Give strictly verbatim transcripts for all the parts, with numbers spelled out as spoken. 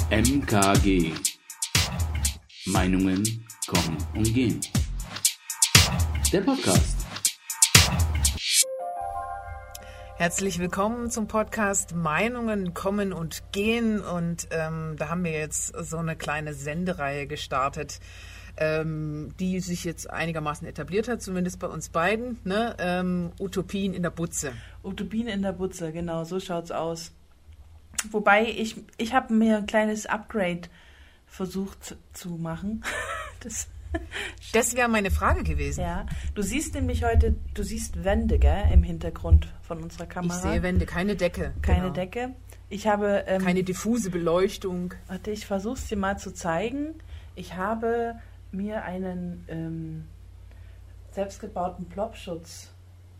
M K G. Meinungen kommen und gehen. Der Podcast. Herzlich willkommen zum Podcast Meinungen kommen und gehen. Und ähm, da haben wir jetzt so eine kleine Sendereihe gestartet, ähm, die sich jetzt einigermaßen etabliert hat, zumindest bei uns beiden. Ne? Ähm, Utopien in der Butze. Utopien in der Butze, genau, so schaut's aus. Wobei ich, ich habe mir ein kleines Upgrade versucht zu machen. Das, das wäre meine Frage gewesen. Ja, du siehst nämlich heute, du siehst Wände, gell, im Hintergrund von unserer Kamera. Ich sehe Wände, keine Decke. Keine genau. Decke. Ich habe... Ähm, keine diffuse Beleuchtung. Warte, ich versuche es dir mal zu zeigen. Ich habe mir einen ähm, selbstgebauten Plopschutz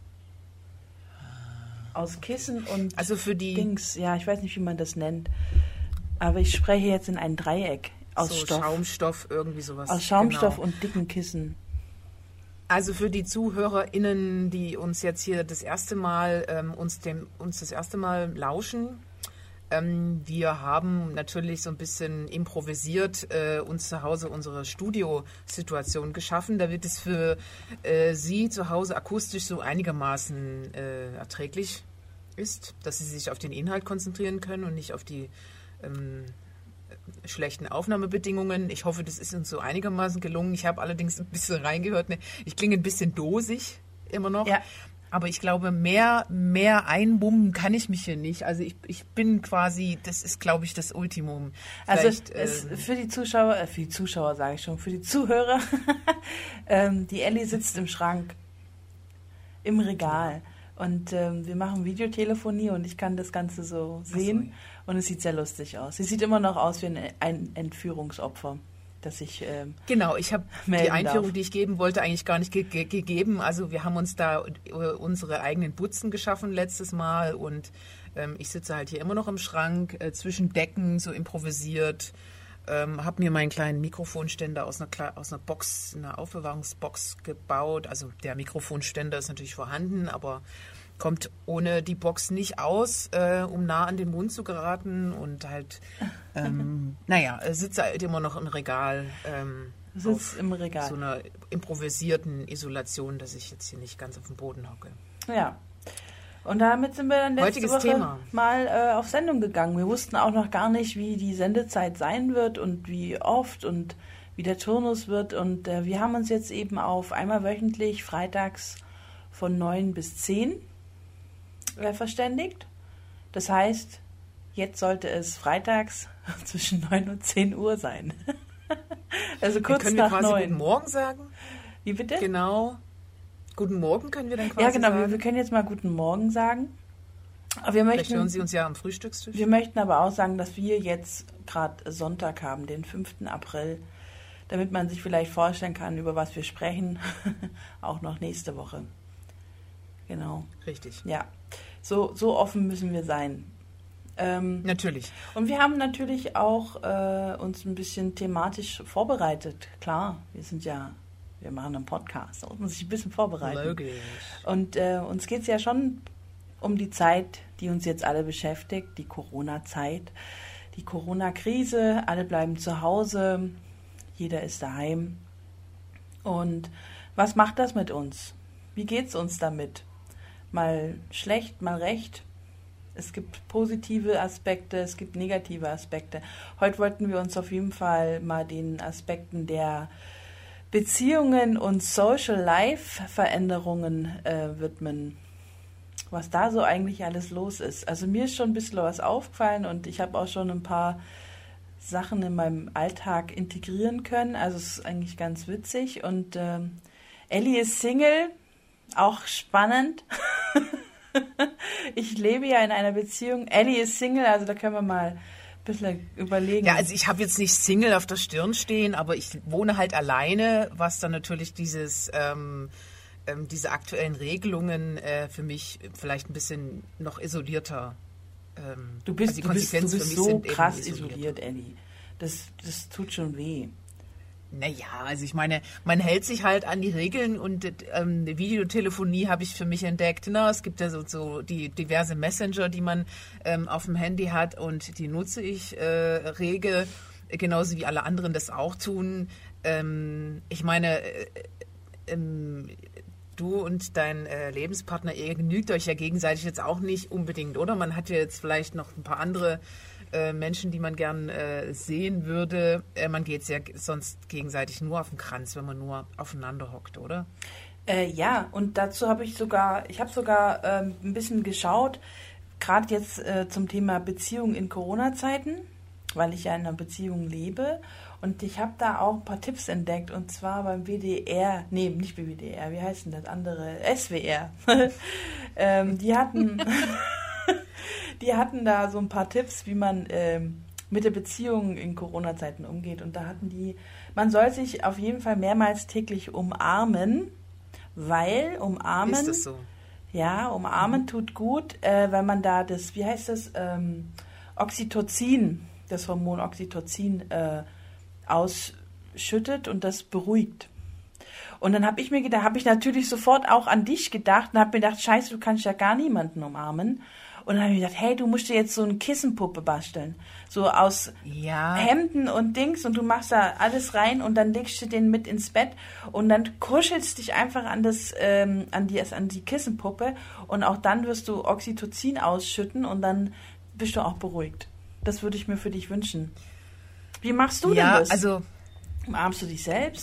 aus Kissen und also für die Dings, ja, ich weiß nicht, wie man das nennt, aber ich spreche jetzt in ein Dreieck aus so Stoff. Schaumstoff, irgendwie sowas. Aus Schaumstoff genau. Und dicken Kissen. Also für die ZuhörerInnen, die uns jetzt hier das erste Mal, ähm, uns, dem, uns das erste Mal lauschen, ähm, wir haben natürlich so ein bisschen improvisiert äh, uns zu Hause unsere Studiosituation geschaffen, damit es für äh, Sie zu Hause akustisch so einigermaßen äh, erträglich ist, dass Sie sich auf den Inhalt konzentrieren können und nicht auf die ähm, schlechten Aufnahmebedingungen. Ich hoffe, das ist uns so einigermaßen gelungen. Ich habe allerdings ein bisschen reingehört. Ne? Ich klinge ein bisschen dosig immer noch. Ja. Aber ich glaube, mehr, mehr einbummen kann ich mich hier nicht. Also ich, ich bin quasi, das ist, glaube ich, das Ultimum. Also Vielleicht, es, äh, für die Zuschauer, äh, für die Zuschauer sage ich schon, für die Zuhörer, ähm, die Elli sitzt im Schrank, im Regal. Und ähm, wir machen Videotelefonie und ich kann das Ganze so sehen. So. Und es sieht sehr lustig aus. Sie sieht immer noch aus wie ein, ein Entführungsopfer, das ich ähm, Genau, ich habe die melden Einführung, darf. die ich geben wollte, eigentlich gar nicht ge- ge- gegeben. Also wir haben uns da äh, unsere eigenen Butzen geschaffen letztes Mal und ähm, ich sitze halt hier immer noch im Schrank, äh, zwischen Decken, so improvisiert. Ähm, habe mir meinen kleinen Mikrofonständer aus einer, Kle- aus einer Box, einer Aufbewahrungsbox gebaut. Also der Mikrofonständer ist natürlich vorhanden, aber kommt ohne die Box nicht aus, äh, um nah an den Mund zu geraten und halt, ähm, naja, sitze halt immer noch im Regal. Ähm, Sitzt im Regal. So einer improvisierten Isolation, dass ich jetzt hier nicht ganz auf dem Boden hocke. Ja. Und damit sind wir dann letzte Heutiges Woche Thema. mal äh, auf Sendung gegangen. Wir wussten auch noch gar nicht, wie die Sendezeit sein wird und wie oft und wie der Turnus wird. Und äh, wir haben uns jetzt eben auf einmal wöchentlich freitags von neun bis zehn äh, verständigt. Das heißt, jetzt sollte es freitags zwischen neun und zehn Uhr sein. Also kurz können wir nach quasi neun. Guten Morgen sagen? Wie bitte? Genau. Guten Morgen können wir dann quasi Ja, genau. sagen. Wir, wir können jetzt mal Guten Morgen sagen. Aber wir Vielleicht möchten, hören Sie uns ja am Frühstückstisch. wir möchten aber auch sagen, dass wir jetzt gerade Sonntag haben, den fünften April, damit man sich vielleicht vorstellen kann, über was wir sprechen, auch noch nächste Woche. Genau. Richtig. Ja, so, so offen müssen wir sein. Ähm, Natürlich. und wir haben natürlich auch äh, uns ein bisschen thematisch vorbereitet. Klar, wir sind ja, wir machen einen Podcast, da muss man sich ein bisschen vorbereiten. Logisch. Und äh, uns geht es ja schon um die Zeit, die uns jetzt alle beschäftigt, die Corona-Zeit, die Corona-Krise, alle bleiben zu Hause, jeder ist daheim. Und was macht das mit uns? Wie geht's uns damit? Mal schlecht, mal recht. Es gibt positive Aspekte, es gibt negative Aspekte. Heute wollten wir uns auf jeden Fall mal den Aspekten der Beziehungen und Social-Life-Veränderungen äh, widmen. Was da so eigentlich alles los ist. Also mir ist schon ein bisschen was aufgefallen und ich habe auch schon ein paar Sachen in meinem Alltag integrieren können. Also es ist eigentlich ganz witzig. Und ähm, Elli ist Single, auch spannend. Ich lebe ja in einer Beziehung. Elli ist Single, also da können wir mal ein bisschen überlegen. Ja, also ich habe jetzt nicht Single auf der Stirn stehen, aber ich wohne halt alleine, was dann natürlich dieses... Ähm, diese aktuellen Regelungen äh, für mich vielleicht ein bisschen noch isolierter. Ähm, du bist, also die du bist, du Konsequenzen bist für mich so sind eben krass isoliert. isoliert, Elli. Das, das tut schon weh. Naja, also ich meine, man hält sich halt an die Regeln und ähm, Videotelefonie habe ich für mich entdeckt. Na, es gibt ja so, so die diverse Messenger, die man ähm, auf dem Handy hat und die nutze ich äh, rege, genauso wie alle anderen das auch tun. Ähm, ich meine, äh, ähm, du und dein äh, Lebenspartner, ihr genügt euch ja gegenseitig jetzt auch nicht unbedingt, oder? Man hat ja jetzt vielleicht noch ein paar andere Äh, Menschen, die man gern äh, sehen würde. Äh, man geht ja sonst gegenseitig nur auf den Kranz, wenn man nur aufeinander hockt, oder? Äh, ja, und dazu habe ich sogar, ich habe sogar ähm, ein bisschen geschaut, gerade jetzt äh, zum Thema Beziehung in Corona-Zeiten, weil ich ja in einer Beziehung lebe. Und ich habe da auch ein paar Tipps entdeckt, und zwar beim W D R, nee, nicht beim W D R, wie heißt denn das andere? S W R. ähm, die hatten... Die hatten da so ein paar Tipps, wie man ähm, mit der Beziehung in Corona-Zeiten umgeht. Und da hatten die, man soll sich auf jeden Fall mehrmals täglich umarmen, weil umarmen... Ist das so? Ja, umarmen mhm. tut gut, äh, weil man da das, wie heißt das, ähm, Oxytocin, das Hormon Oxytocin äh, ausschüttet und das beruhigt. Und dann habe ich mir gedacht, habe ich natürlich sofort auch an dich gedacht und habe mir gedacht, scheiße, du kannst ja gar niemanden umarmen. Und dann habe ich gedacht, hey, du musst dir jetzt so eine Kissenpuppe basteln. So aus ja. Hemden und Dings, und du machst da alles rein und dann legst du den mit ins Bett und dann kuschelst dich einfach an das, ähm, an die, an die Kissenpuppe, und auch dann wirst du Oxytocin ausschütten und dann bist du auch beruhigt. Das würde ich mir für dich wünschen. Wie machst du ja, denn das? Also umarmst du dich selbst?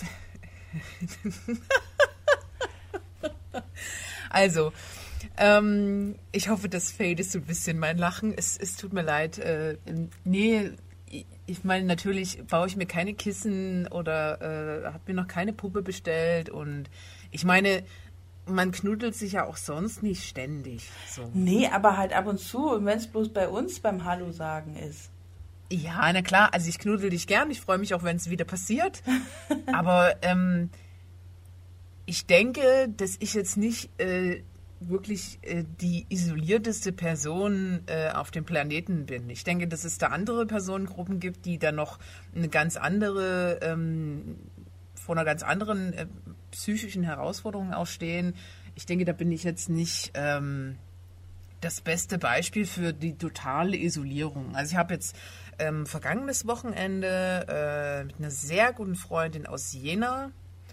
Also, ähm, ich hoffe, das fadet so ein bisschen mein Lachen. Es, es tut mir leid. Äh, nee, ich meine, natürlich baue ich mir keine Kissen oder äh, habe mir noch keine Puppe bestellt. Und ich meine, man knuddelt sich ja auch sonst nicht ständig. So. Nee, aber halt ab und zu, und wenn es bloß bei uns beim Hallo sagen ist. Ja, na klar, also ich knuddel dich gern. Ich freue mich auch, wenn es wieder passiert. Aber ähm, ich denke, dass ich jetzt nicht äh, wirklich äh, die isolierteste Person äh, auf dem Planeten bin. Ich denke, dass es da andere Personengruppen gibt, die da noch eine ganz andere, ähm, vor einer ganz anderen äh, psychischen Herausforderung auch stehen. Ich denke, da bin ich jetzt nicht ähm, das beste Beispiel für die totale Isolierung. Also ich habe jetzt ähm, vergangenes Wochenende äh, mit einer sehr guten Freundin aus Jena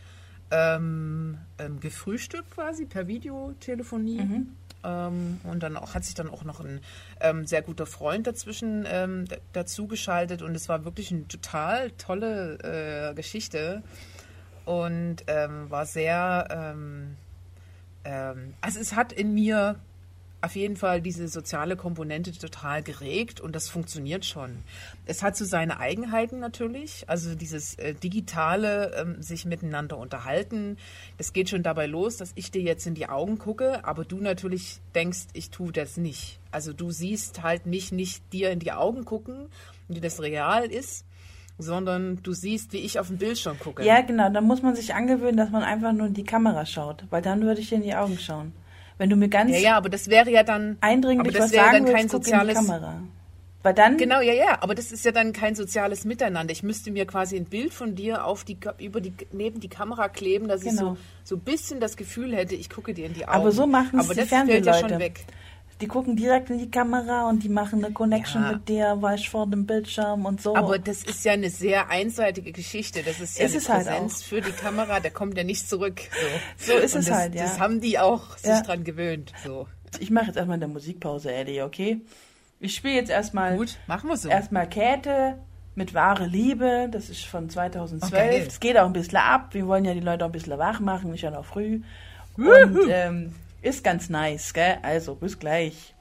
Ähm, ähm, gefrühstückt quasi per Videotelefonie. Mhm. Ähm, und dann auch, hat sich dann auch noch ein ähm, sehr guter Freund dazwischen ähm, d- dazu geschaltet, und es war wirklich eine total tolle äh, Geschichte und ähm, war sehr, ähm, ähm, also es hat in mir auf jeden Fall diese soziale Komponente total geregt, und das funktioniert schon. Es hat so seine Eigenheiten natürlich, also dieses äh, digitale ähm, sich miteinander unterhalten. Das geht schon dabei los, dass ich dir jetzt in die Augen gucke, aber du natürlich denkst, ich tue das nicht. Also du siehst halt mich nicht dir in die Augen gucken, wie das real ist, sondern du siehst, wie ich auf den Bildschirm gucke. Ja, genau, da muss man sich angewöhnen, dass man einfach nur in die Kamera schaut, weil dann würde ich dir in die Augen schauen. Wenn du mir ganz ja, ja, aber das wäre ja dann eindringlich aber das was wäre sagen dann kein willst, guck soziales, in die Kamera. Weil dann genau, ja, ja, aber das ist ja dann kein soziales Miteinander. Ich müsste mir quasi ein Bild von dir auf die, über die, neben die Kamera kleben, dass genau. ich so, so ein bisschen das Gefühl hätte, ich gucke dir in die Augen. Aber so machen es aber die das Fernsehleute. fällt ja schon weg. Die gucken direkt in die Kamera und die machen eine Connection ja. mit dir, weißt, vor dem Bildschirm und so. Aber das ist ja eine sehr einseitige Geschichte. Das ist ja ist eine es Präsenz halt für die Kamera, der kommt ja nicht zurück. So, so ist und es das, halt, ja. Das haben die auch sich ja. dran gewöhnt. So. Ich mache jetzt erstmal eine Musikpause, Eddie, okay? Ich spiele jetzt erstmal... Gut, machen wir so. Erstmal Käthe mit Wahre Liebe, das ist von zweitausendzwölf. Okay. Es geht auch ein bisschen ab, wir wollen ja die Leute auch ein bisschen wach machen, ist ja noch früh. Und ähm, ist ganz nice, gell? Also, bis gleich.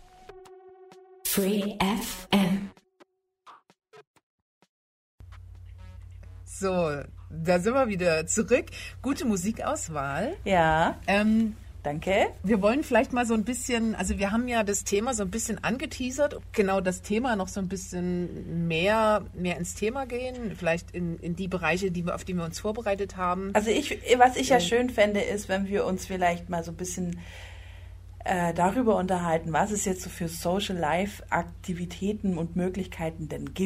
Free F M. So, da sind wir wieder zurück. Gute Musikauswahl. Ja, Ähm, danke. wir wollen vielleicht mal so ein bisschen, also wir haben ja das Thema so ein bisschen angeteasert, genau das Thema noch so ein bisschen mehr, mehr ins Thema gehen, vielleicht in, in die Bereiche, die wir, auf die wir uns vorbereitet haben. Also ich, was ich ja schön fände, ist, wenn wir uns vielleicht mal so ein bisschen äh, darüber unterhalten, was es jetzt so für Social Life Aktivitäten und Möglichkeiten denn gibt.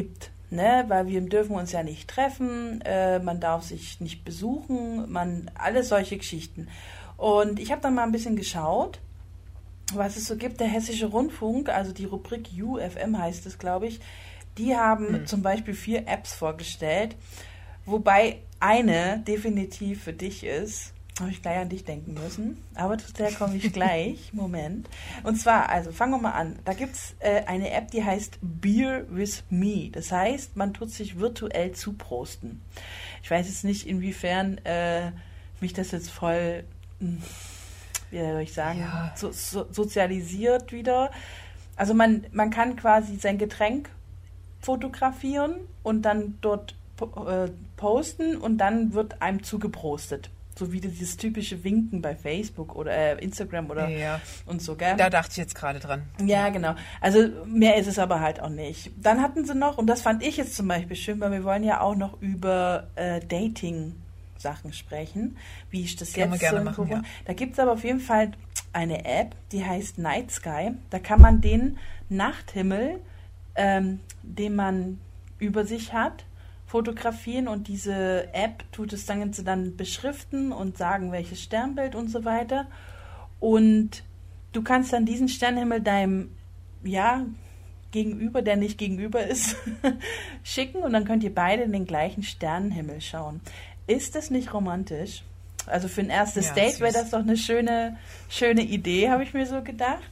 ne, weil wir dürfen uns ja nicht treffen, äh, man darf sich nicht besuchen, man, alles solche Geschichten. Und ich habe dann mal ein bisschen geschaut, was es so gibt. Der Hessische Rundfunk, also die Rubrik U F M heißt es, glaube ich, die haben hm. zum Beispiel vier Apps vorgestellt, wobei eine definitiv für dich ist. Habe ich gleich an dich denken müssen, aber zu der komme ich gleich. Moment. Und zwar, also fangen wir mal an. Da gibt es äh, eine App, die heißt Beer with Me. Das heißt, man tut sich virtuell zuprosten. Ich weiß jetzt nicht, inwiefern äh, mich das jetzt voll, wie soll ich sagen, ja. so, so, sozialisiert wieder. Also man, man kann quasi sein Getränk fotografieren und dann dort äh, posten und dann wird einem zugeprostet. So wie dieses typische Winken bei Facebook oder äh, Instagram oder ja. und so, gell? Da dachte ich jetzt gerade dran. Ja, genau. Also mehr ist es aber halt auch nicht. Dann hatten sie noch, und das fand ich jetzt zum Beispiel schön, weil wir wollen ja auch noch über äh, Dating-Sachen sprechen, wie ich das Können jetzt wir gerne so machen, ja. Da gibt es aber auf jeden Fall eine App, die heißt Night Sky. Da kann man den Nachthimmel, ähm, den man über sich hat, fotografieren und diese App tut es dann, dann beschriften und sagen, welches Sternbild und so weiter. Und du kannst dann diesen Sternenhimmel deinem, ja, Gegenüber, der nicht gegenüber ist, schicken und dann könnt ihr beide in den gleichen Sternenhimmel schauen. Ist das nicht romantisch? Also für ein erstes Ja, Date wäre süß. das doch eine schöne, schöne Idee, habe ich mir so gedacht.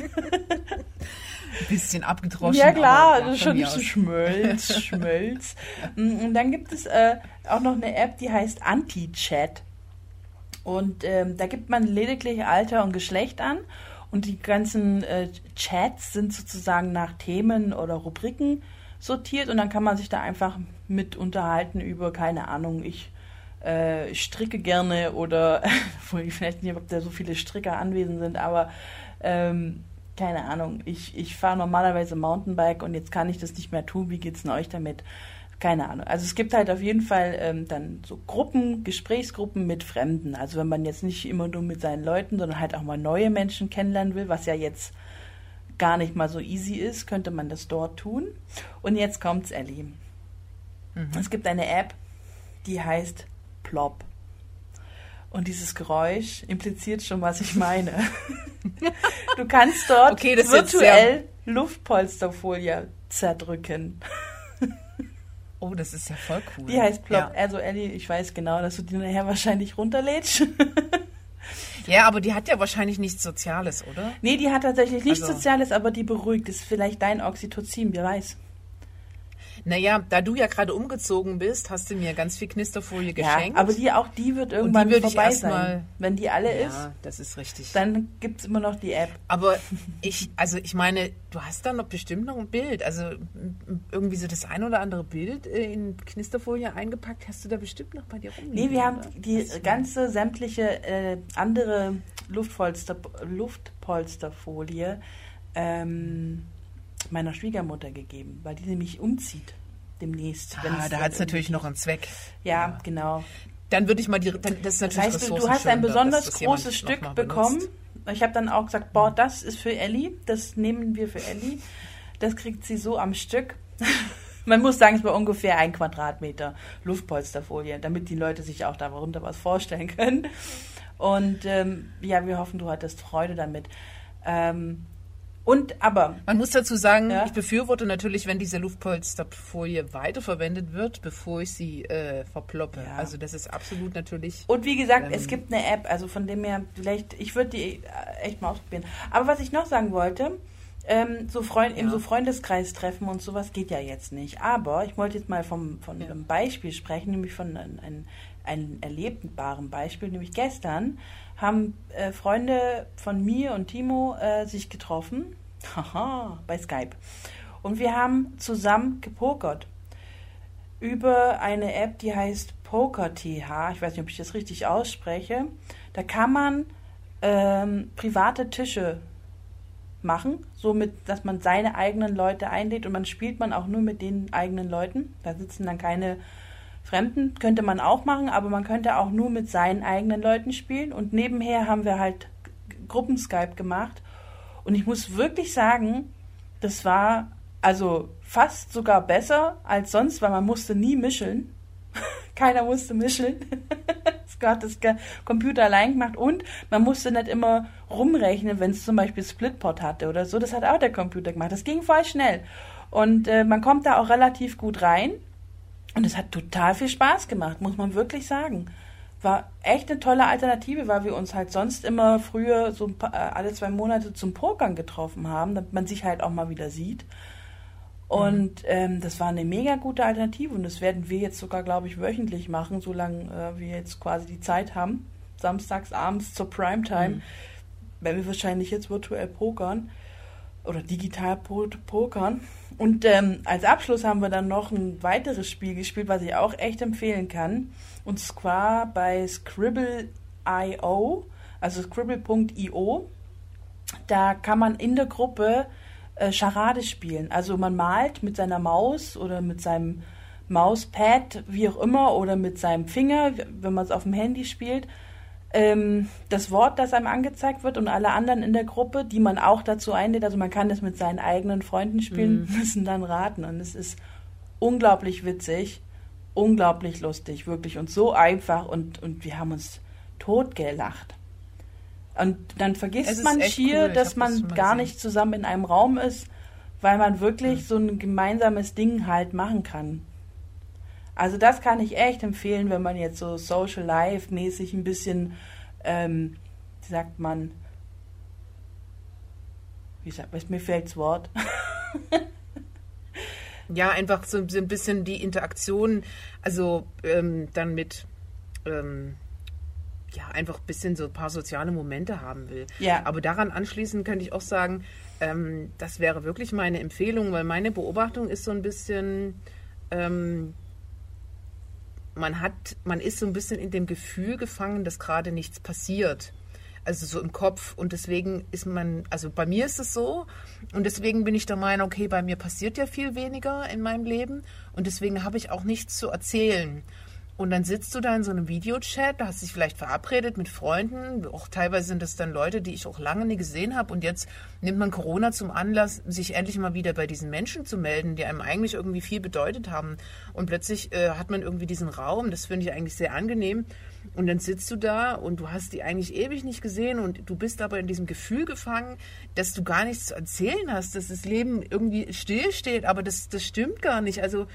Ein bisschen abgedroschen. Ja klar, aber, ja, das ist von schon mir ein bisschen aus. Schmölz, Schmölz. Und dann gibt es äh, auch noch eine App, die heißt Anti-Chat. Und ähm, da gibt man lediglich Alter und Geschlecht an. Und die ganzen äh, Chats sind sozusagen nach Themen oder Rubriken sortiert. Und dann kann man sich da einfach mit unterhalten über, keine Ahnung, ich äh, stricke gerne oder, ich weiß nicht, ob da so viele Stricker anwesend sind, aber ähm, keine Ahnung, ich, ich fahre normalerweise Mountainbike und jetzt kann ich das nicht mehr tun. Wie geht's denn euch damit? Keine Ahnung. Also es gibt halt auf jeden Fall ähm, dann so Gruppen, Gesprächsgruppen mit Fremden. Also wenn man jetzt nicht immer nur mit seinen Leuten, sondern halt auch mal neue Menschen kennenlernen will, was ja jetzt gar nicht mal so easy ist, könnte man das dort tun. Und jetzt kommt's, Elli. Mhm. Es gibt eine App, die heißt Plop. Und dieses Geräusch impliziert schon, was ich meine. Du kannst dort Okay, das ist virtuell Luftpolsterfolie zerdrücken. Oh, das ist ja voll cool. Die heißt Plop. Ja. Also Elli, ich weiß genau, dass du die nachher wahrscheinlich runterlädst. Ja, aber die hat ja wahrscheinlich nichts Soziales, oder? Nee, die hat tatsächlich nichts Also- Soziales, aber die beruhigt. Das ist vielleicht dein Oxytocin, wer weiß. Naja, da du ja gerade umgezogen bist, hast du mir ganz viel Knisterfolie geschenkt. Ja, aber die, auch die wird irgendwann würde ich vorbei erst sein. mal- Wenn die alle ist, Ja, das ist richtig. dann gibt es immer noch die App. Aber ich, also ich meine, du hast da noch bestimmt noch ein Bild. Also m- irgendwie so das ein oder andere Bild äh, in Knisterfolie eingepackt, hast du da bestimmt noch bei dir rumliegen. Nee, wir haben oder? die Das- ganze sämtliche äh, andere Luftpolster, Luftpolsterfolie ähm, meiner Schwiegermutter gegeben, weil die nämlich umzieht demnächst. Ah, wenn's da dann hat es natürlich irgendwie- noch einen Zweck. Ja, Ja. genau. Dann würde ich mal die, dann, das ist Das natürlich heißt, du, du hast ein ressourcenschonender, besonders dass das jemand großes noch Stück mal bekommen. benutzt. Ich habe dann auch gesagt, boah, das ist für Elli, das nehmen wir für Elli. Das kriegt sie so am Stück. Man muss sagen, es war ungefähr ein Quadratmeter Luftpolsterfolie, damit die Leute sich auch darunter was vorstellen können. Und ähm, ja, wir hoffen, du hattest Freude damit. Ähm, und aber, Man muss dazu sagen, Ja. ich befürworte natürlich, wenn diese Luftpolsterfolie weiterverwendet wird, bevor ich sie äh, verploppe. Ja. Also das ist absolut natürlich... und wie gesagt, Ähm. es gibt eine App, also von dem her, vielleicht, ich würde die äh, echt mal ausprobieren. Aber was ich noch sagen wollte, ähm, so Freund, im Ja. so Freundeskreis treffen und sowas geht ja jetzt nicht. Aber ich wollte jetzt mal vom, von Ja. einem Beispiel sprechen, nämlich von einem, einem, einem erlebbaren Beispiel. Nämlich gestern haben äh, Freunde von mir und Timo äh, sich getroffen, haha, bei Skype. Und wir haben zusammen gepokert über eine App, die heißt PokerTH. Ich weiß nicht, ob ich das richtig ausspreche. Da kann man ähm, private Tische machen, so mit, dass man seine eigenen Leute einlädt und man spielt man auch nur mit den eigenen Leuten. Da sitzen dann keine Fremden, könnte man auch machen, aber man könnte auch nur mit seinen eigenen Leuten spielen. Und nebenher haben wir halt Gruppen-Skype gemacht. Und ich muss wirklich sagen, das war Also fast sogar besser als sonst, weil man musste nie mischeln. Keiner musste mischeln. Das hat das Computer allein gemacht und man musste nicht immer rumrechnen, wenn es zum Beispiel Splitpot hatte oder so. Das hat auch der Computer gemacht. Das ging voll schnell. Und äh, man kommt da auch relativ gut rein. Und es hat total viel Spaß gemacht, muss man wirklich sagen. War echt eine tolle Alternative, weil wir uns halt sonst immer früher so ein paar, äh, alle zwei Monate zum Pokern getroffen haben, damit man sich halt auch mal wieder sieht. Und ähm, das war eine mega gute Alternative und das werden wir jetzt sogar, glaube ich, wöchentlich machen, solange äh, wir jetzt quasi die Zeit haben. Samstags abends zur Primetime, mhm. werden wir wahrscheinlich jetzt virtuell pokern oder digital pokern. Und ähm, als Abschluss haben wir dann noch ein weiteres Spiel gespielt, was ich auch echt empfehlen kann. Und zwar bei Scribble Punkt i o, also scribble Punkt i o. Da kann man in der Gruppe Charade spielen. Also man malt mit seiner Maus oder mit seinem Mauspad, wie auch immer, oder mit seinem Finger, wenn man es auf dem Handy spielt, ähm, das Wort, das einem angezeigt wird und alle anderen in der Gruppe, die man auch dazu einlädt, also man kann das mit seinen eigenen Freunden spielen, mhm. müssen dann raten und es ist unglaublich witzig, unglaublich lustig, wirklich und so einfach und, und wir haben uns totgelacht. Und dann vergisst man schier, cool. dass man das gar nicht zusammen in einem Raum ist, weil man wirklich mhm. so ein gemeinsames Ding halt machen kann. Also das kann ich echt empfehlen, wenn man jetzt so Social Life mäßig ein bisschen, ähm, wie sagt man, wie sagt, mir fällt das Wort. Ja, einfach so, so ein bisschen die Interaktion, also ähm, dann mit... Ähm, ja, einfach ein bisschen so ein paar soziale Momente haben will. Ja. Aber daran anschließend könnte ich auch sagen, ähm, das wäre wirklich meine Empfehlung, weil meine Beobachtung ist so ein bisschen, ähm, man hat, man ist so ein bisschen in dem Gefühl gefangen, dass gerade nichts passiert. Also so im Kopf. Und deswegen ist man, also bei mir ist es so, und deswegen bin ich der Meinung, okay, bei mir passiert ja viel weniger in meinem Leben und deswegen habe ich auch nichts zu erzählen. Und dann sitzt du da in so einem Videochat, da hast du dich vielleicht verabredet mit Freunden, auch teilweise sind das dann Leute, die ich auch lange nie gesehen habe und jetzt nimmt man Corona zum Anlass, sich endlich mal wieder bei diesen Menschen zu melden, die einem eigentlich irgendwie viel bedeutet haben und plötzlich äh, hat man irgendwie diesen Raum, das finde ich eigentlich sehr angenehm und dann sitzt du da und du hast die eigentlich ewig nicht gesehen und du bist aber in diesem Gefühl gefangen, dass du gar nichts zu erzählen hast, dass das Leben irgendwie stillsteht, aber das, das stimmt gar nicht, also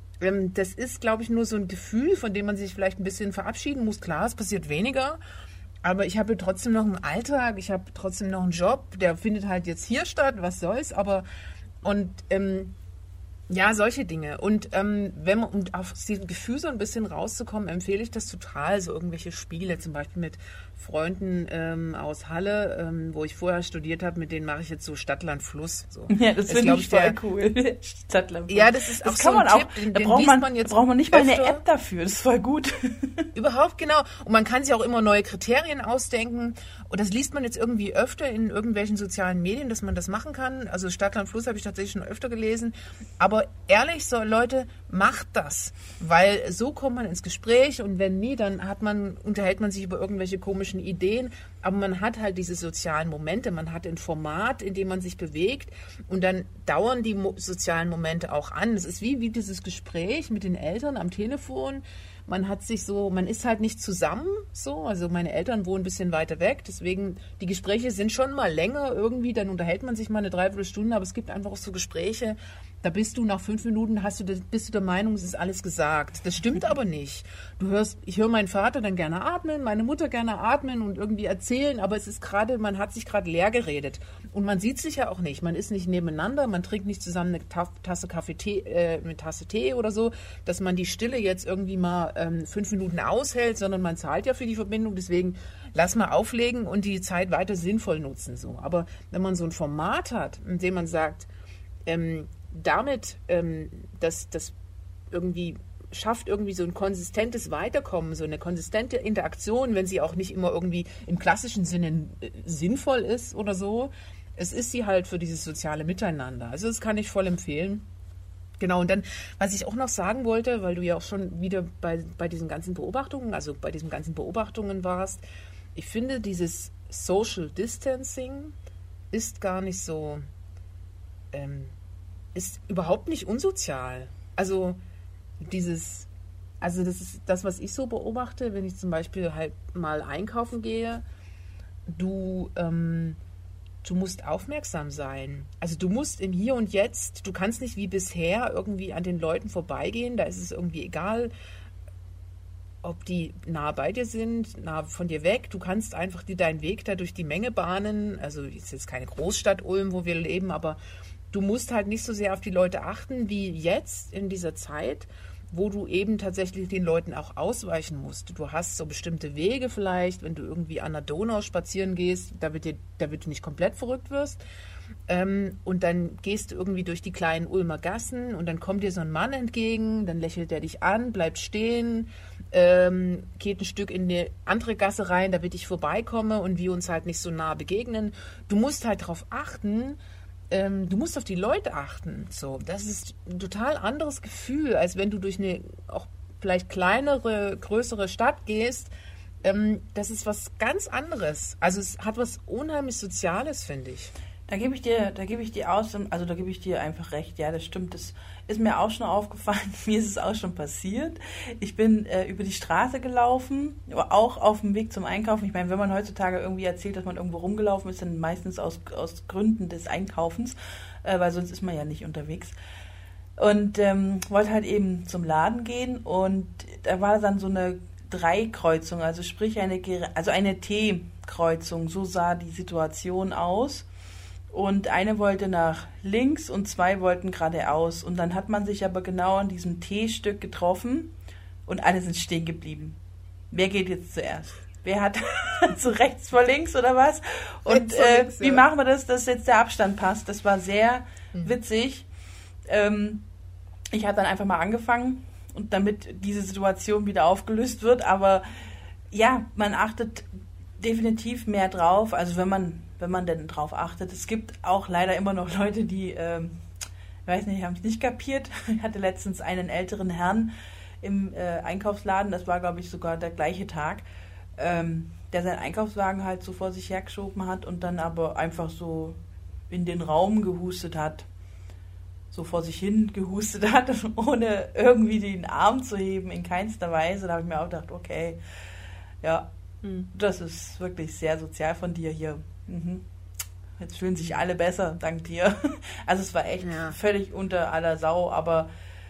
das ist, glaube ich, nur so ein Gefühl, von dem man sich vielleicht ein bisschen verabschieden muss. Klar, es passiert weniger, aber ich habe trotzdem noch einen Alltag, ich habe trotzdem noch einen Job, der findet halt jetzt hier statt, was soll's, aber und ähm, ja, solche Dinge. Und ähm, wenn man, um auf diesem Gefühl so ein bisschen rauszukommen, empfehle ich das total, so irgendwelche Spiele, zum Beispiel mit Freunden ähm, aus Halle, ähm, wo ich vorher studiert habe, mit denen mache ich jetzt so Stadtland Fluss. So. Ja, das, das finde ich voll der, cool. Stadtland Fluss. Ja, das ist das auch kann so ein man Tipp, auch, den, da den braucht man, man jetzt braucht man nicht mal öfter. eine App dafür, das ist voll gut. Überhaupt, genau. Und man kann sich auch immer neue Kriterien ausdenken. Und das liest man jetzt irgendwie öfter in irgendwelchen sozialen Medien, dass man das machen kann. Also Stadtland Fluss habe ich tatsächlich schon öfter gelesen. Aber ehrlich, so Leute, macht das. Weil so kommt man ins Gespräch und wenn nie, dann hat man, unterhält man sich über irgendwelche komischen Ideen. Aber man hat halt diese sozialen Momente. Man hat ein Format, in dem man sich bewegt. Und dann dauern die mo- sozialen Momente auch an. Es ist wie, wie dieses Gespräch mit den Eltern am Telefon. Man hat sich so, man ist halt nicht zusammen, so, also meine Eltern wohnen ein bisschen weiter weg, deswegen, die Gespräche sind schon mal länger irgendwie, dann unterhält man sich mal eine Dreiviertelstunde, aber es gibt einfach auch so Gespräche, da bist du nach fünf Minuten, hast du, bist du der Meinung, es ist alles gesagt. Das stimmt aber nicht. Du hörst, ich höre meinen Vater dann gerne atmen, meine Mutter gerne atmen und irgendwie erzählen, aber es ist gerade, man hat sich gerade leer geredet. Und man sieht sich ja auch nicht. Man ist nicht nebeneinander, man trinkt nicht zusammen eine Tasse Kaffee, Tee, äh, eine Tasse Tee oder so, dass man die Stille jetzt irgendwie mal ähm, fünf Minuten aushält, sondern man zahlt ja für die Verbindung, deswegen lass mal auflegen und die Zeit weiter sinnvoll nutzen. So. Aber wenn man so ein Format hat, in dem man sagt, ähm, damit, ähm, dass das irgendwie schafft, irgendwie so ein konsistentes Weiterkommen, so eine konsistente Interaktion, wenn sie auch nicht immer irgendwie im klassischen Sinne äh, sinnvoll ist oder so. Es ist sie halt für dieses soziale Miteinander. Also das kann ich voll empfehlen. Genau, und dann, was ich auch noch sagen wollte, weil du ja auch schon wieder bei, bei diesen ganzen Beobachtungen, also bei diesen ganzen Beobachtungen warst, ich finde, dieses Social Distancing ist gar nicht so, ähm, ist überhaupt nicht unsozial. Also dieses, also das ist das, was ich so beobachte, wenn ich zum Beispiel halt mal einkaufen gehe. Du, ähm, du musst aufmerksam sein. Also du musst im Hier und Jetzt, du kannst nicht wie bisher irgendwie an den Leuten vorbeigehen, da ist es irgendwie egal, ob die nah bei dir sind, nah von dir weg. Du kannst einfach dir deinen Weg da durch die Menge bahnen. Also es ist jetzt keine Großstadt Ulm, wo wir leben, aber du musst halt nicht so sehr auf die Leute achten, wie jetzt in dieser Zeit, wo du eben tatsächlich den Leuten auch ausweichen musst. Du hast so bestimmte Wege vielleicht, wenn du irgendwie an der Donau spazieren gehst, damit, dir, damit du nicht komplett verrückt wirst. Ähm, und dann gehst du irgendwie durch die kleinen Ulmer Gassen und dann kommt dir so ein Mann entgegen, dann lächelt er dich an, bleibt stehen, ähm, geht ein Stück in die andere Gasse rein, damit ich vorbeikomme und wir uns halt nicht so nah begegnen. Du musst halt darauf achten, ähm, du musst auf die Leute achten. So, das ist ein total anderes Gefühl, als wenn du durch eine auch vielleicht kleinere, größere Stadt gehst. Ähm, das ist was ganz anderes. Also es hat was unheimlich Soziales, finde ich. Da gebe ich dir, da gebe ich dir aus, also da gebe ich dir einfach recht. Ja, das stimmt. Das ist mir auch schon aufgefallen. Mir ist es auch schon passiert. Ich bin äh, über die Straße gelaufen, auch auf dem Weg zum Einkaufen. Ich meine, wenn man heutzutage irgendwie erzählt, dass man irgendwo rumgelaufen ist, dann meistens aus, aus Gründen des Einkaufens, äh, weil sonst ist man ja nicht unterwegs. Und ähm, wollte halt eben zum Laden gehen und da war dann so eine Dreikreuzung, also sprich eine, also eine T-Kreuzung. So sah die Situation aus. Und eine wollte nach links und zwei wollten geradeaus. Und dann hat man sich aber genau an diesem T-Stück getroffen und alle sind stehen geblieben. Wer geht jetzt zuerst? Wer hat so rechts vor links oder was? Und äh, links, wie ja. machen wir das, dass jetzt der Abstand passt? Das war sehr mhm. witzig. Ähm, ich habe dann einfach mal angefangen, und damit diese Situation wieder aufgelöst wird. Aber ja, man achtet definitiv mehr drauf. Also wenn man wenn man denn drauf achtet. Es gibt auch leider immer noch Leute, die, ähm, ich weiß nicht, haben es nicht kapiert. Ich hatte letztens einen älteren Herrn im äh, Einkaufsladen, das war, glaube ich, sogar der gleiche Tag, ähm, der seinen Einkaufswagen halt so vor sich hergeschoben hat und dann aber einfach so in den Raum gehustet hat. So vor sich hin gehustet hat, ohne irgendwie den Arm zu heben, in keinster Weise. Da habe ich mir auch gedacht, okay, ja, hm. das ist wirklich sehr sozial von dir hier. Mhm. Jetzt fühlen sich alle besser, dank dir. Also es war echt ja. völlig unter aller Sau, aber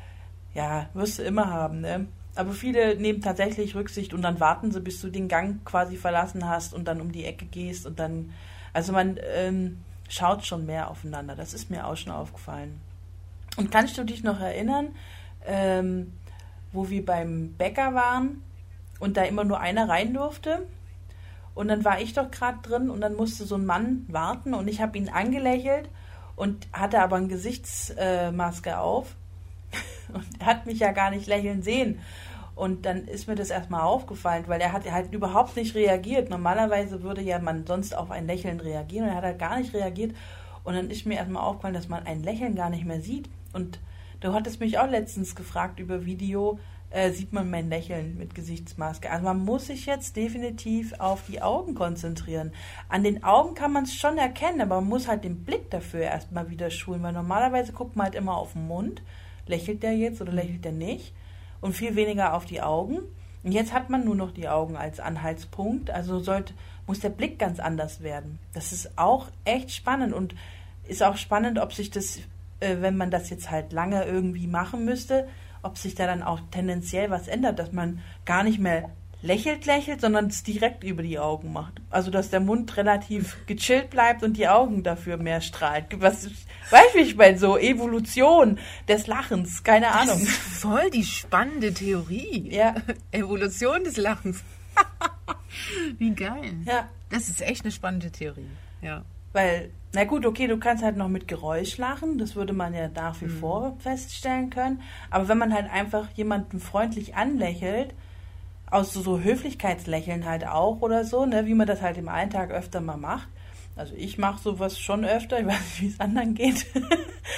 ja, wirst du immer haben, ne? Aber viele nehmen tatsächlich Rücksicht und dann warten sie, bis du den Gang quasi verlassen hast und dann um die Ecke gehst und dann, also man ähm, schaut schon mehr aufeinander, das ist mir auch schon aufgefallen. Und kannst du dich noch erinnern, ähm, wo wir beim Bäcker waren und da immer nur einer rein durfte? Und dann war ich doch gerade drin und dann musste so ein Mann warten und ich habe ihn angelächelt und hatte aber eine Gesichtsmaske äh, auf und er hat mich ja gar nicht lächeln sehen. Und dann ist mir das erstmal aufgefallen, weil er hat halt überhaupt nicht reagiert. Normalerweise würde ja man sonst auf ein Lächeln reagieren und er hat halt gar nicht reagiert. Und dann ist mir erstmal aufgefallen, dass man ein Lächeln gar nicht mehr sieht. Und du hattest mich auch letztens gefragt über Video, Äh, sieht man mein Lächeln mit Gesichtsmaske. Also man muss sich jetzt definitiv auf die Augen konzentrieren. An den Augen kann man es schon erkennen, aber man muss halt den Blick dafür erstmal wieder schulen, weil normalerweise guckt man halt immer auf den Mund. Lächelt der jetzt oder lächelt der nicht? Und viel weniger auf die Augen. Und jetzt hat man nur noch die Augen als Anhaltspunkt. Also sollte, muss der Blick ganz anders werden. Das ist auch echt spannend und ist auch spannend, ob sich das, äh, wenn man das jetzt halt lange irgendwie machen müsste, ob sich da dann auch tendenziell was ändert, dass man gar nicht mehr lächelt, lächelt, sondern es direkt über die Augen macht. Also, dass der Mund relativ gechillt bleibt und die Augen dafür mehr strahlt. Was, weißt du, ich meine, so Evolution des Lachens, keine Ahnung. Das ist voll die spannende Theorie. Ja. Evolution des Lachens. Wie geil. Ja. Das ist echt eine spannende Theorie, ja. Weil, na gut, okay, du kannst halt noch mit Geräusch lachen, das würde man ja nach wie mhm. vor feststellen können. Aber wenn man halt einfach jemanden freundlich anlächelt, aus so, so Höflichkeitslächeln halt auch oder so, ne, wie man das halt im Alltag öfter mal macht. Also ich mache sowas schon öfter, ich weiß nicht, wie es anderen geht.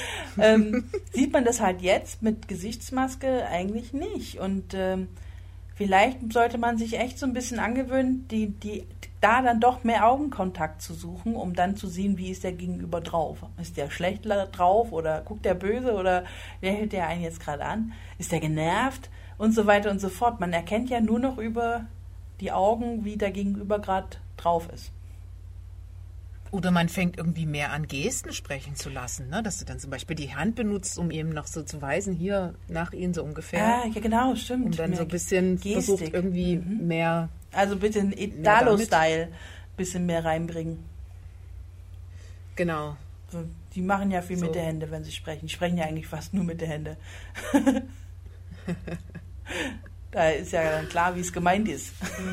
ähm, sieht man das halt jetzt mit Gesichtsmaske eigentlich nicht. Und ähm, vielleicht sollte man sich echt so ein bisschen angewöhnen, die, die, da dann doch mehr Augenkontakt zu suchen, um dann zu sehen, wie ist der Gegenüber drauf. Ist der schlecht drauf oder guckt der böse oder wer hält der einen jetzt gerade an? Ist der genervt? Und so weiter und so fort. Man erkennt ja nur noch über die Augen, wie der Gegenüber gerade drauf ist. Oder man fängt irgendwie mehr an Gesten sprechen zu lassen, ne? Dass du dann zum Beispiel die Hand benutzt, um eben noch so zu weisen, hier nach ihnen so ungefähr. Ah, ja genau, stimmt. Und dann mehr so ein bisschen Gestik. versucht irgendwie mhm. mehr... Also bitte ein Italo-Style ein bisschen mehr reinbringen. Genau. So, die machen ja viel so. mit der Hände, wenn sie sprechen. Die sprechen ja eigentlich fast nur mit der Hände. Da ist ja dann klar, wie es gemeint ist.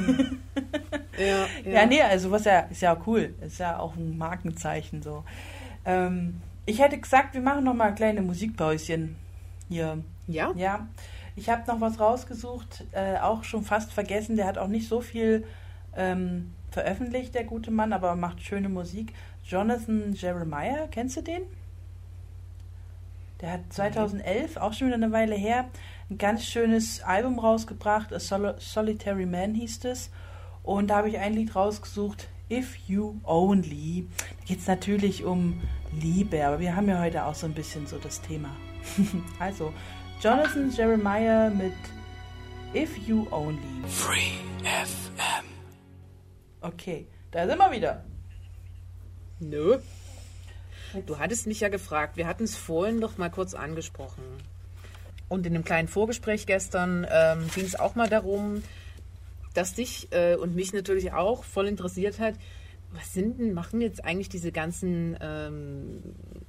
Ja, ja. ja, nee, also was ja, ist ja cool. Ist ja auch ein Markenzeichen so. Ähm, ich hätte gesagt, wir machen noch mal kleine Musikpäuschen hier. Ja? Ja. Ich habe noch was rausgesucht, äh, auch schon fast vergessen. Der hat auch nicht so viel ähm, veröffentlicht, der gute Mann, aber macht schöne Musik. Jonathan Jeremiah, kennst du den? Der hat zweitausendelf, auch schon wieder eine Weile her, ein ganz schönes Album rausgebracht. A Sol- Solitary Man hieß es. Und da habe ich ein Lied rausgesucht, If You Only. Da geht es natürlich um Liebe, aber wir haben ja heute auch so ein bisschen so das Thema. Also, Jonathan Jeremiah mit If You Only. Free F M. Okay, da sind wir wieder. Nö. Du hattest mich ja gefragt, wir hatten es vorhin doch mal kurz angesprochen. Und in einem kleinen Vorgespräch gestern ähm, ging es auch mal darum, dass dich äh, und mich natürlich auch voll interessiert hat, was sind denn, machen jetzt eigentlich diese ganzen ähm,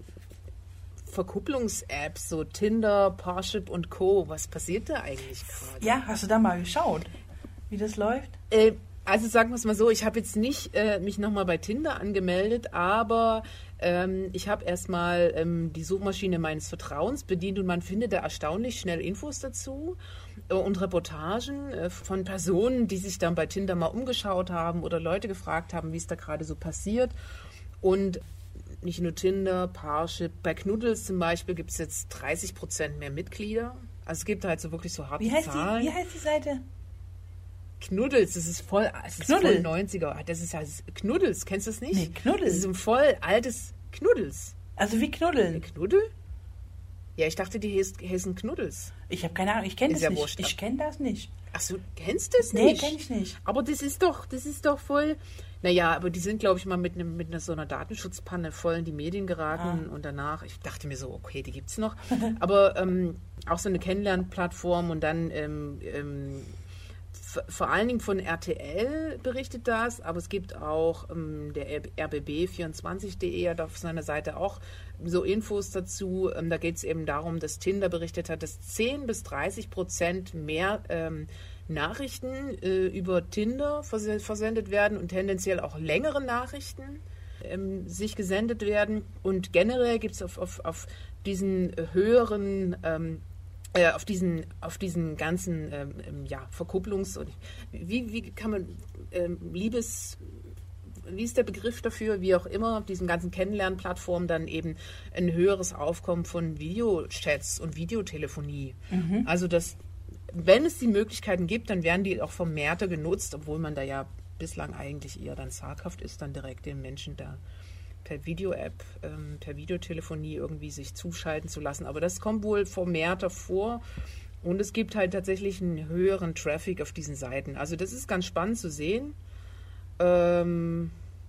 Verkupplungs-Apps, so Tinder, Parship und Co., was passiert da eigentlich gerade? Ja, hast du da mal geschaut, wie das läuft? Äh, also sagen wir es mal so, ich habe jetzt nicht äh, mich nochmal bei Tinder angemeldet, aber ähm, ich habe erstmal ähm, die Suchmaschine meines Vertrauens bedient und man findet da erstaunlich schnell Infos dazu äh, und Reportagen äh, von Personen, die sich dann bei Tinder mal umgeschaut haben oder Leute gefragt haben, wie es da gerade so passiert. Und nicht nur Tinder, Parship, bei Knuddels zum Beispiel gibt es jetzt dreißig Prozent mehr Mitglieder. Also es gibt halt so wirklich so harte wie heißt Zahlen. Die, wie heißt die Seite? Knuddels, das ist voll, das ist voll neunziger. Das ist halt Knuddels, kennst du das nicht? Nee, Knuddels. Das ist ein voll altes Knuddels. Also wie Knuddeln? Knuddel? Ja, ich dachte, die heißen Knuddels. Ich habe keine Ahnung, ich kenne das ja nicht. Wurscht. Ich kenne das nicht. Ach so, kennst du das nee, nicht? Nee, kenn ich nicht. Aber das ist doch, das ist doch voll, naja, aber die sind, glaube ich, mal mit, ne, mit einer so einer Datenschutzpanne voll in die Medien geraten ah. und danach, ich dachte mir so, okay, die gibt's noch. Aber ähm, auch so eine Kennenlernplattform und dann ähm, ähm, vor allen Dingen von R T L berichtet das, aber es gibt auch ähm, der R B B vierundzwanzig punkt de hat auf seiner Seite auch so Infos dazu. Ähm, da geht es eben darum, dass Tinder berichtet hat, dass zehn bis dreißig Prozent mehr ähm, Nachrichten äh, über Tinder vers- versendet werden und tendenziell auch längere Nachrichten ähm, sich gesendet werden. Und generell gibt es auf, auf, auf diesen höheren ähm, auf diesen, auf diesen ganzen ähm, ja, Verkupplungs- und wie, wie kann man ähm, Liebes, wie ist der Begriff dafür, wie auch immer, auf diesen ganzen Kennenlernplattformen dann eben ein höheres Aufkommen von Videochats und Videotelefonie. Mhm. Also das, wenn es die Möglichkeiten gibt, dann werden die auch vermehrter genutzt, obwohl man da ja bislang eigentlich eher dann zaghaft ist, dann direkt den Menschen da per Video-App, ähm, per Videotelefonie irgendwie sich zuschalten zu lassen. Aber das kommt wohl vermehrter vor und es gibt halt tatsächlich einen höheren Traffic auf diesen Seiten. Also das ist ganz spannend zu sehen. Ähm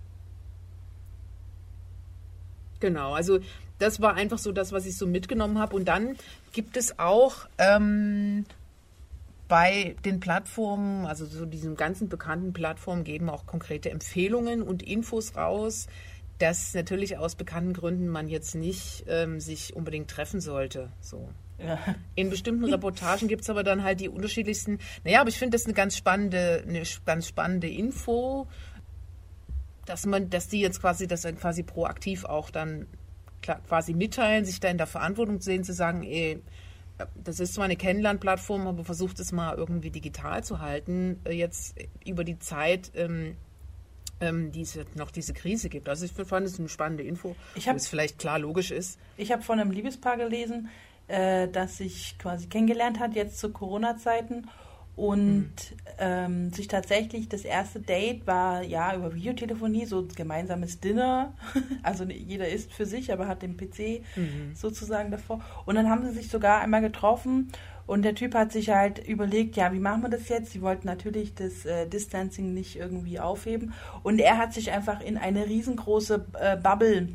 genau, also das war einfach so das, was ich so mitgenommen habe. Und dann gibt es auch ähm, bei den Plattformen, also so diesen ganzen bekannten Plattformen, geben auch konkrete Empfehlungen und Infos raus, dass natürlich aus bekannten Gründen man jetzt nicht ähm, sich unbedingt treffen sollte. So. Ja. In bestimmten Reportagen gibt es aber dann halt die unterschiedlichsten. Naja, aber ich finde das eine ganz spannende, eine ganz spannende Info, dass man, dass die jetzt quasi, das dann quasi proaktiv auch dann klar, quasi mitteilen, sich da in der Verantwortung sehen, zu sagen, ey, das ist zwar eine Kennenlernplattform, aber versucht es mal irgendwie digital zu halten, jetzt über die Zeit, ähm, Ähm, die es noch diese Krise gibt. Also ich fand es eine spannende Info, ich hab, es vielleicht klar logisch ist. Ich habe von einem Liebespaar gelesen, äh, das sich quasi kennengelernt hat jetzt zu Corona-Zeiten und mhm. ähm, sich tatsächlich, das erste Date war ja über Videotelefonie, so ein gemeinsames Dinner, also jeder isst für sich, aber hat den P C mhm. sozusagen davor, und dann haben sie sich sogar einmal getroffen und der Typ hat sich halt überlegt, ja, wie machen wir das jetzt? Sie wollten natürlich das äh, Distancing nicht irgendwie aufheben und er hat sich einfach in eine riesengroße äh, Bubble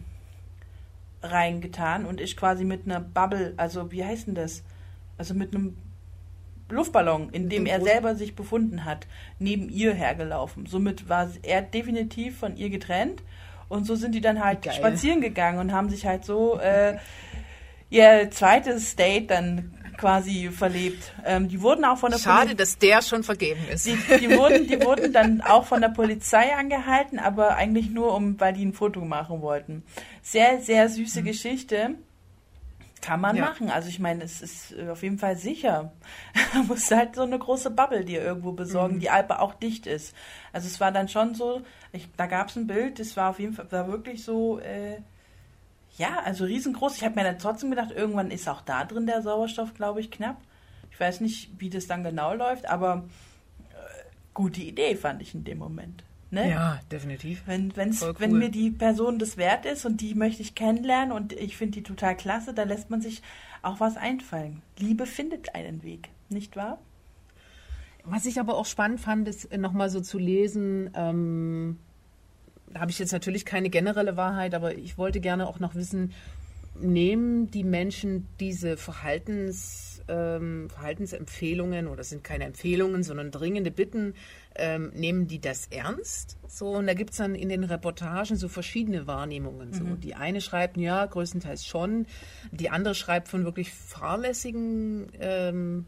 reingetan und ist quasi mit einer Bubble, also wie heißt denn das? Also mit einem Luftballon, in dem er selber sich befunden hat, neben ihr hergelaufen. Somit war er definitiv von ihr getrennt und so sind die dann halt Geil. spazieren gegangen und haben sich halt so äh, ihr zweites Date dann quasi verlebt. Ähm, die wurden auch von der Schade, Poli- dass der schon vergeben ist. Die, die, wurden, die wurden dann auch von der Polizei angehalten, aber eigentlich nur, um, weil die ein Foto machen wollten. Sehr, sehr süße mhm. Geschichte. Kann man ja. machen. Also ich meine, es ist auf jeden Fall sicher. Man muss halt so eine große Bubble dir irgendwo besorgen, mhm. die aber auch dicht ist. Also es war dann schon so, ich, da gab es ein Bild, das war auf jeden Fall, war wirklich so, äh, ja, also riesengroß. Ich habe mir dann trotzdem gedacht, irgendwann ist auch da drin der Sauerstoff, glaube ich, knapp. Ich weiß nicht, wie das dann genau läuft, aber äh, gute Idee fand ich in dem Moment. Ne? Ja, definitiv. Wenn, wenn's, cool. wenn mir die Person das wert ist und die möchte ich kennenlernen und ich finde die total klasse, da lässt man sich auch was einfallen. Liebe findet einen Weg, nicht wahr? Was ich aber auch spannend fand, ist nochmal so zu lesen, ähm, da habe ich jetzt natürlich keine generelle Wahrheit, aber ich wollte gerne auch noch wissen, nehmen die Menschen diese Verhaltens, ähm, Verhaltensempfehlungen, oder sind keine Empfehlungen, sondern dringende Bitten, ähm, nehmen die das ernst? So, und da gibt es dann in den Reportagen so verschiedene Wahrnehmungen. So. Mhm. Die eine schreibt, ja, größtenteils schon. Die andere schreibt von wirklich fahrlässigen ähm,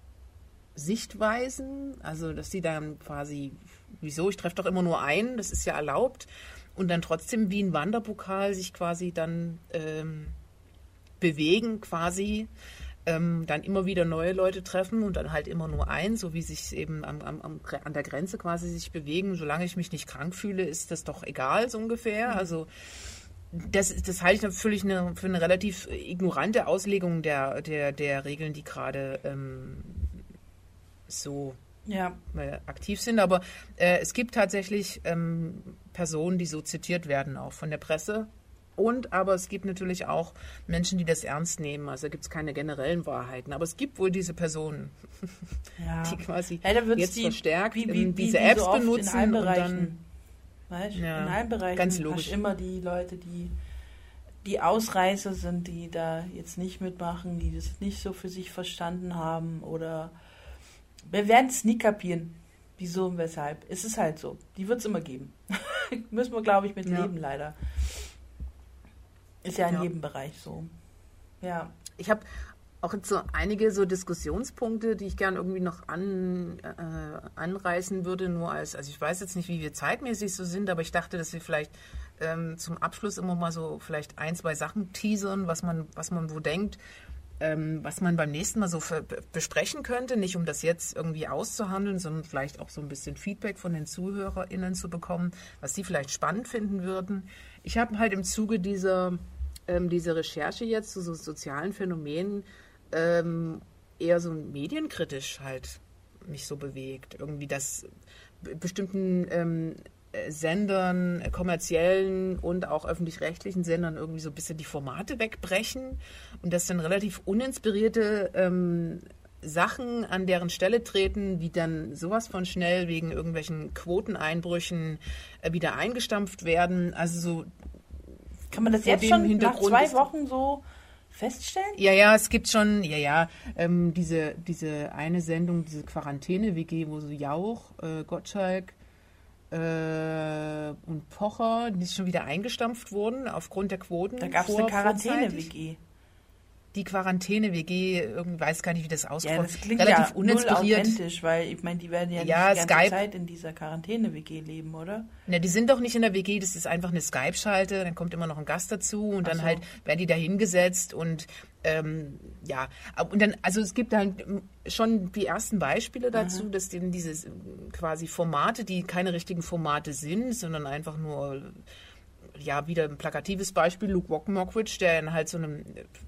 Sichtweisen, also dass die dann quasi, wieso, ich treffe doch immer nur einen, das ist ja erlaubt, und dann trotzdem wie ein Wanderpokal sich quasi dann ähm, bewegen, quasi ähm, dann immer wieder neue Leute treffen und dann halt immer nur ein, so wie sich eben am, am, am, an der Grenze quasi sich bewegen. Solange ich mich nicht krank fühle, ist das doch egal, so ungefähr. Mhm. Also das, das halte ich natürlich eine, für eine relativ ignorante Auslegung der, der, der Regeln, die gerade ähm, so ja. äh, aktiv sind. Aber äh, es gibt tatsächlich ähm, Personen, die so zitiert werden, auch von der Presse. Und aber es gibt natürlich auch Menschen, die das ernst nehmen. Also da gibt es keine generellen Wahrheiten. Aber es gibt wohl diese Personen, ja. die quasi ja, jetzt die, verstärkt wie, wie, diese wie Apps so benutzen. In allen Bereichen. Und dann, weißt, ja, in allen Bereichen ganz logisch. Hast immer die Leute, die die Ausreißer sind, die da jetzt nicht mitmachen, die das nicht so für sich verstanden haben, oder wir werden es nie kapieren. Wieso und weshalb. Es ist halt so. Die wird es immer geben. Müssen wir, glaube ich, mit ja. leben, leider. Ist ja in ja. jedem Bereich so. Ja. Ich habe auch jetzt so einige so Diskussionspunkte, die ich gern irgendwie noch an, äh, anreißen würde, nur als, also ich weiß jetzt nicht, wie wir zeitmäßig so sind, aber ich dachte, dass wir vielleicht ähm, zum Abschluss immer mal so vielleicht ein, zwei Sachen teasern, was man, was man wo denkt, ähm, was man beim nächsten Mal so für, besprechen könnte, nicht um das jetzt irgendwie auszuhandeln, sondern vielleicht auch so ein bisschen Feedback von den ZuhörerInnen zu bekommen, was sie vielleicht spannend finden würden. Ich habe halt im Zuge dieser, ähm, dieser Recherche jetzt zu so sozialen Phänomenen ähm, eher so medienkritisch halt mich so bewegt. Irgendwie, dass b- bestimmten ähm, Sendern, kommerziellen und auch öffentlich-rechtlichen Sendern irgendwie so ein bisschen die Formate wegbrechen und dass dann relativ uninspirierte ähm, Sachen an deren Stelle treten, wie dann sowas von schnell wegen irgendwelchen Quoteneinbrüchen äh, wieder eingestampft werden. Also so kann man das jetzt schon nach zwei Wochen so feststellen? Ja, ja, es gibt schon, ja, ja, ähm, diese, diese eine Sendung, diese Quarantäne-W G, wo so Jauch, äh, Gottschalk äh, und Pocher, die schon wieder eingestampft wurden aufgrund der Quoten. Da gab es eine Quarantäne-W G. Die Quarantäne-W G, irgendwie weiß gar nicht, wie das auskommt. Ja, das klingt relativ ja uninspiriert. Null authentisch, weil ich meine, die werden ja, ja nicht die ganze Skype. Zeit in dieser Quarantäne-W G leben, oder? Ne, die sind doch nicht in der W G, das ist einfach eine Skype-Schalte, dann kommt immer noch ein Gast dazu und dann so. halt werden die da hingesetzt und ähm, ja, und dann, also es gibt dann schon die ersten Beispiele dazu, Aha. dass denn diese quasi Formate, die keine richtigen Formate sind, sondern einfach nur, ja, wieder ein plakatives Beispiel, Luke Mockridge, der in halt so einem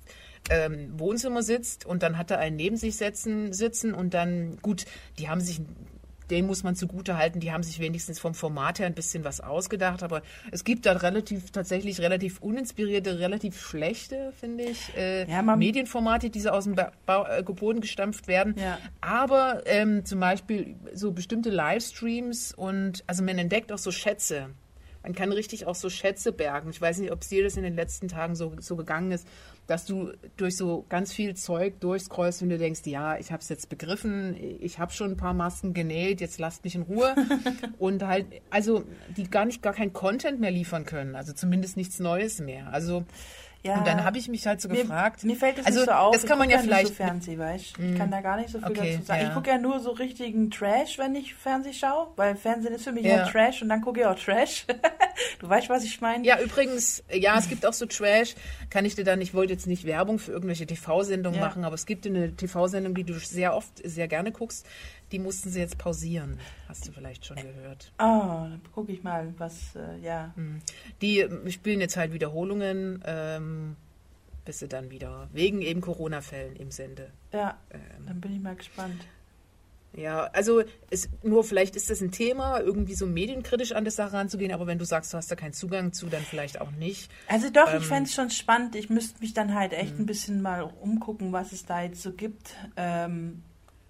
ähm, Wohnzimmer sitzt und dann hat er einen neben sich sitzen, sitzen und dann, gut, die haben sich... Den muss man zugute halten, die haben sich wenigstens vom Format her ein bisschen was ausgedacht, aber es gibt da relativ, tatsächlich relativ uninspirierte, relativ schlechte, finde ich, äh, ja, Medienformate, die so aus dem ba- ba- äh, Boden gestampft werden. Ja. Aber ähm, zum Beispiel so bestimmte Livestreams und, also man entdeckt auch so Schätze. Man kann richtig auch so Schätze bergen. Ich weiß nicht, ob es dir das in den letzten Tagen so, so gegangen ist, dass du durch so ganz viel Zeug durchscrollst und du denkst, ja, ich habe es jetzt begriffen, ich habe schon ein paar Masken genäht, jetzt lasst mich in Ruhe. Und halt, also die gar nicht, gar kein Content mehr liefern können, also zumindest nichts Neues mehr. Also Ja, und dann habe ich mich halt so mir, gefragt. Mir fällt das also, nicht so auf. Das kann ich man ja nicht vielleicht. So Fernseh, weißt? Ich kann da gar nicht so viel okay, dazu sagen. ja. Ich gucke ja nur so richtigen Trash, wenn ich Fernseh schaue, weil Fernsehen ist für mich Ja. ja Trash und dann gucke ich auch Trash. Du weißt, was ich meine? Ja, übrigens, ja, es gibt auch so Trash, kann ich dir dann, ich wollte jetzt nicht Werbung für irgendwelche T V-Sendungen Ja. machen, aber es gibt eine T V-Sendung, die du sehr oft, sehr gerne guckst, die mussten sie jetzt pausieren. Hast du vielleicht schon gehört. Ah, dann gucke ich mal, was, äh, ja. Die äh, spielen jetzt halt Wiederholungen, ähm, bis sie dann wieder, wegen eben Corona-Fällen im Sende. Ja, Ähm, dann bin ich mal gespannt. Ja, also es, nur vielleicht ist das ein Thema, irgendwie so medienkritisch an das Sache ranzugehen, aber wenn du sagst, du hast da keinen Zugang zu, dann vielleicht auch nicht. Also doch, Ähm, ich fände es schon spannend. Ich müsste mich dann halt echt ein bisschen mal umgucken, was es da jetzt so gibt. Ähm,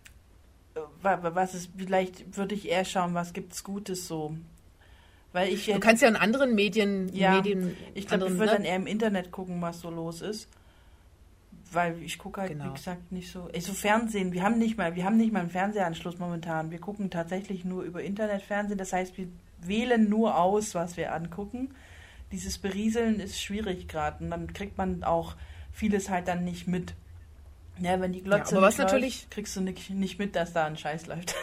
wa- wa- was es, vielleicht würde ich eher schauen, was gibt es Gutes so. Weil ich Du jetzt, kannst ja in anderen Medien, ja, Medien ich glaube, ich anderen, würde ne? dann eher im Internet gucken, was so los ist. Weil ich gucke halt, Genau. wie gesagt, nicht so. Also Fernsehen, wir haben nicht mal, wir haben nicht mal einen Fernsehanschluss momentan. Wir gucken tatsächlich nur über Internetfernsehen. Das heißt, wir wählen nur aus, was wir angucken. Dieses Berieseln ist schwierig gerade und dann kriegt man auch vieles halt dann nicht mit. Ja, wenn die Glotze Ja, aber was nicht läuft, natürlich- kriegst du nicht, nicht mit, dass da ein Scheiß läuft.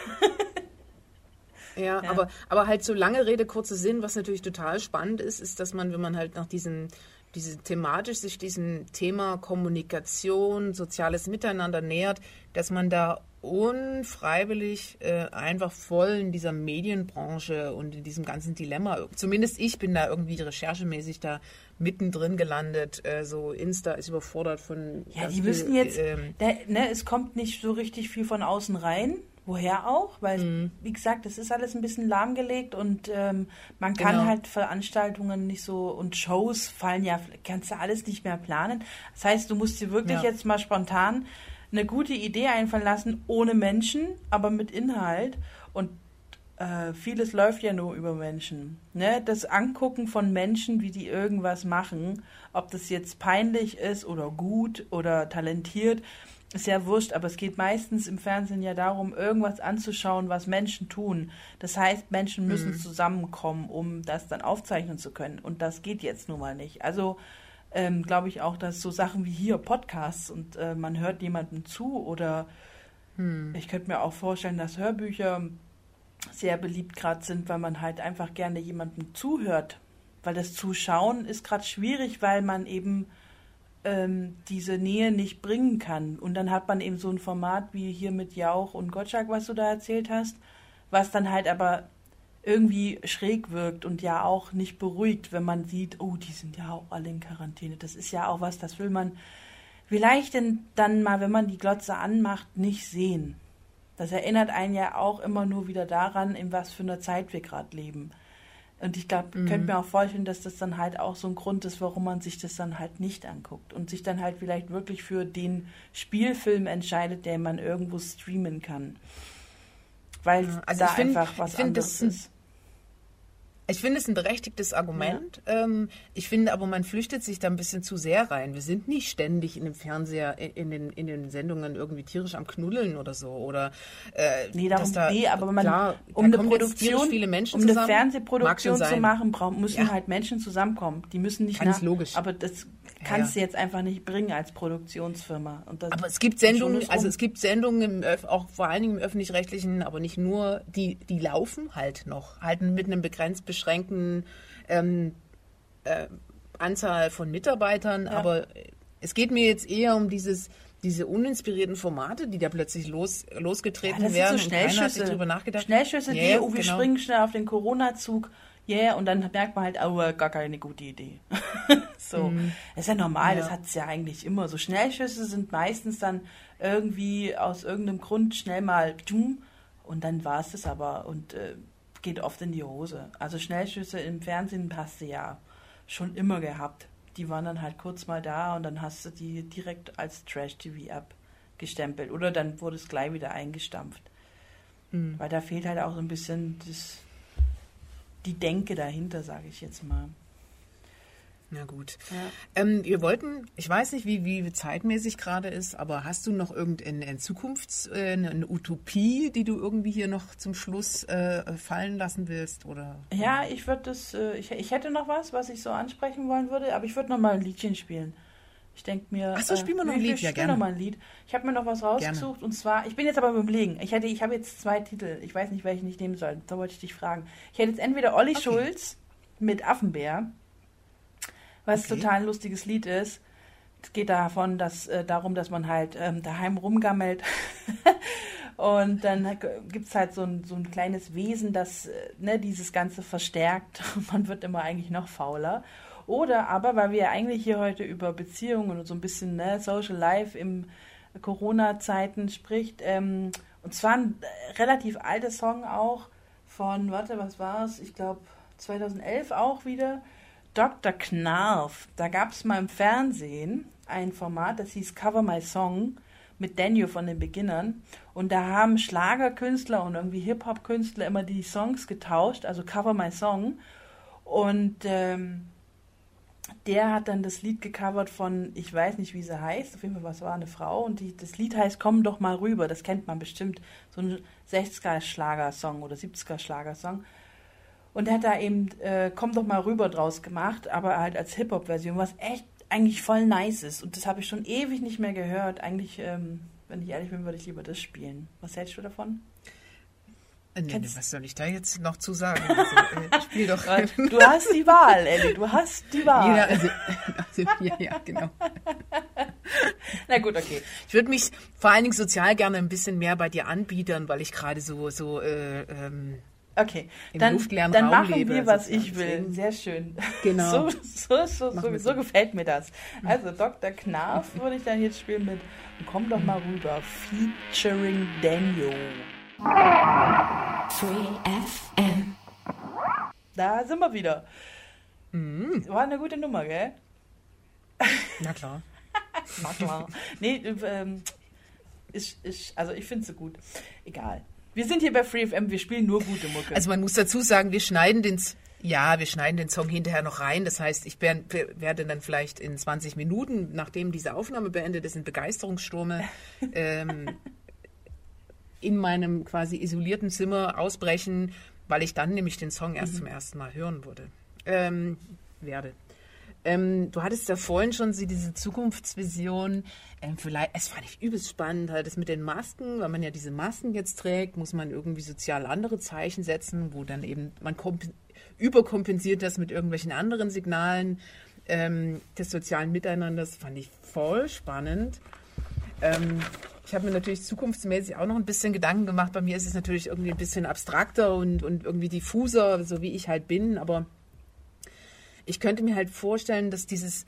Ja, Ja. Aber, aber halt so lange Rede, kurzer Sinn, was natürlich total spannend ist, ist, dass man, wenn man halt nach diesen, diese thematisch sich diesem Thema Kommunikation, soziales Miteinander nähert, dass man da unfreiwillig äh, einfach voll in dieser Medienbranche und in diesem ganzen Dilemma, zumindest ich bin da irgendwie recherchemäßig da mittendrin gelandet, äh, so Insta ist überfordert von... Ja, ganz die viel, müssen jetzt, ähm, der, ne, es kommt nicht so richtig viel von außen rein. Woher auch? Weil, Mhm. wie gesagt, das ist alles ein bisschen lahmgelegt und ähm, man kann Genau. halt Veranstaltungen nicht so und Shows fallen ja, kannst du alles nicht mehr planen. Das heißt, du musst dir wirklich Ja. jetzt mal spontan eine gute Idee einfallen lassen, ohne Menschen, aber mit Inhalt. Und äh, vieles läuft ja nur über Menschen. Ne? Das Angucken von Menschen, wie die irgendwas machen, ob das jetzt peinlich ist oder gut oder talentiert, ist ja wurscht, aber es geht meistens im Fernsehen ja darum, irgendwas anzuschauen, was Menschen tun. Das heißt, Menschen müssen zusammenkommen, um das dann aufzeichnen zu können. Und das geht jetzt nun mal nicht. Also ähm, glaube ich auch, dass so Sachen wie hier Podcasts und äh, man hört jemandem zu oder ich könnte mir auch vorstellen, dass Hörbücher sehr beliebt gerade sind, weil man halt einfach gerne jemandem zuhört. Weil das Zuschauen ist gerade schwierig, weil man eben ähm, diese Nähe nicht bringen kann. Und dann hat man eben so ein Format wie hier mit Jauch und Gottschalk, was du da erzählt hast, was dann halt aber irgendwie schräg wirkt und ja auch nicht beruhigt, wenn man sieht, oh, die sind ja auch alle in Quarantäne. Das ist ja auch was, das will man vielleicht denn dann mal, wenn man die Glotze anmacht, nicht sehen. Das erinnert einen ja auch immer nur wieder daran, in was für einer Zeit wir gerade leben. Und ich glaube, ich könnte mir auch vorstellen, dass das dann halt auch so ein Grund ist, warum man sich das dann halt nicht anguckt und sich dann halt vielleicht wirklich für den Spielfilm entscheidet, den man irgendwo streamen kann. Weil Also da ich find- einfach was ich find, anderes das- ist. Ich finde es ein berechtigtes Argument. Ähm, ich finde aber, man flüchtet sich da ein bisschen zu sehr rein. Wir sind nicht ständig in dem Fernseher, in, in, den, in den Sendungen irgendwie tierisch am Knuddeln oder so. Oder, äh, Nee, darum, dass da, nee, aber man, klar, um da eine kommen jetzt tierisch Produktion, viele Menschen um eine zusammen. Mag Fernsehproduktion schon zu sein. machen, brauchen, müssen Ja. halt Menschen zusammenkommen. Die müssen nicht Ganz nach, logisch. aber das Ja, kannst ja. du jetzt einfach nicht bringen als Produktionsfirma. Und das, Aber es gibt schon Sendungen, ist also rum. es gibt Sendungen, im Öf- auch vor allen Dingen im Öffentlich-Rechtlichen, aber nicht nur, die, die laufen halt noch. Halt mit einem begrenzt beschränkten ähm, äh, Anzahl von Mitarbeitern. Ja. Aber es geht mir jetzt eher um dieses, diese uninspirierten Formate, die da plötzlich los, losgetreten Ja, das werden. sind so und keiner hat sich Schnellschüsse. drüber nachgedacht. Schnellschüsse, Ja, die, oh, wir genau. springen schnell auf den Corona-Zug. yeah, und dann merkt man halt, oh, gar keine gute Idee. so, mhm. ist ja normal, ja. Das hat es ja eigentlich immer. So Schnellschüsse sind meistens dann irgendwie aus irgendeinem Grund schnell mal und dann war es das aber und äh, geht oft in die Hose. Also Schnellschüsse im Fernsehen hast du ja schon immer gehabt. Die waren dann halt kurz mal da und dann hast du die direkt als Trash-T V abgestempelt. Oder dann wurde es gleich wieder eingestampft. Mhm. Weil da fehlt halt auch so ein bisschen das, die Denke dahinter, sage ich jetzt mal. Na gut. Ja. Ähm, wir wollten, ich weiß nicht, wie, wie zeitmäßig gerade ist, aber hast du noch irgendeine eine Zukunfts-, äh, eine Utopie, die du irgendwie hier noch zum Schluss äh, fallen lassen willst? Oder? Ja, ich würde das, äh, ich, ich hätte noch was, was ich so ansprechen wollen würde, aber ich würde noch mal ein Liedchen spielen. Ich denke mir... Ach so, spielen wir noch ein Lied, ja gerne. noch mal ein Lied. Ich habe mir noch was rausgesucht gerne. Und zwar, ich bin jetzt aber beim Überlegen. Ich, hätte, ich habe jetzt zwei Titel, ich weiß nicht, welchen ich nehmen soll. Da wollte ich dich fragen. Ich hätte jetzt entweder Olli okay. Schulz mit Affenbär, was okay. total ein lustiges Lied ist. Es geht davon, dass, äh, darum, dass man halt ähm, daheim rumgammelt und dann gibt es halt so ein, so ein kleines Wesen, das äh, ne, dieses Ganze verstärkt und man wird immer eigentlich noch fauler. Oder aber, weil wir ja eigentlich hier heute über Beziehungen und so ein bisschen ne, Social Life im Corona-Zeiten spricht, ähm, und zwar ein äh, relativ alter Song auch von, warte, was war es? Ich glaube zweitausendelf auch wieder, Doktor Knarf. Da gab es mal im Fernsehen ein Format, das hieß Cover My Song mit Daniel von den Beginnern. Und da haben Schlagerkünstler und irgendwie Hip-Hop-Künstler immer die Songs getauscht, also Cover My Song. Und ähm, der hat dann das Lied gecovert von, ich weiß nicht, wie sie heißt, auf jeden Fall, was war eine Frau. Und die, das Lied heißt Komm doch mal rüber. Das kennt man bestimmt. So ein sechziger-Schlagersong oder siebziger-Schlagersong. Und er hat da eben äh, Komm doch mal rüber draus gemacht, aber halt als Hip-Hop-Version, was echt eigentlich voll nice ist. Und das habe ich schon ewig nicht mehr gehört. Eigentlich, ähm, wenn ich ehrlich bin, würde ich lieber das spielen. Was hältst du davon? Nee, nee, was soll ich da jetzt noch zu sagen? Also, äh, spiel doch. Du hast die Wahl, Elli, du hast die Wahl. Ja, also, also, ja, ja, genau. Na gut, okay. Ich würde mich vor allen Dingen sozial gerne ein bisschen mehr bei dir anbietern, weil ich gerade so, so äh, ähm, okay, im dann, luftleeren dann Raum machen lebe, wir, was sozusagen. ich will. Sehr schön. Genau. So, so, so, so, so gefällt mir das. Also Doktor Knarf würde ich dann jetzt spielen mit Komm doch mal rüber, featuring Daniel. Free F M. Da sind wir wieder. Mhm. War eine gute Nummer, gell? Na klar. Na klar. Nee, ähm, ist, ist, also ich finde es so gut. Egal. Wir sind hier bei Free F M, wir spielen nur gute Mucke. Also man muss dazu sagen, wir schneiden den, ja, wir schneiden den Song hinterher noch rein. Das heißt, ich werde dann vielleicht in zwanzig Minuten, nachdem diese Aufnahme beendet ist, in Begeisterungsstürme ähm, in meinem quasi isolierten Zimmer ausbrechen, weil ich dann nämlich den Song erst mhm. zum ersten Mal hören würde. Ähm, werde. Ähm, du hattest ja vorhin schon so diese Zukunftsvision. Ähm, vielleicht, es fand ich übelst spannend, halt das mit den Masken, weil man ja diese Masken jetzt trägt, muss man irgendwie sozial andere Zeichen setzen, wo dann eben man komp- überkompensiert das mit irgendwelchen anderen Signalen ähm, des sozialen Miteinanders. Fand ich voll spannend. Ähm, ich habe mir natürlich zukunftsmäßig auch noch ein bisschen Gedanken gemacht. Bei mir ist es natürlich irgendwie ein bisschen abstrakter und, und irgendwie diffuser, so wie ich halt bin. Aber ich könnte mir halt vorstellen, dass dieses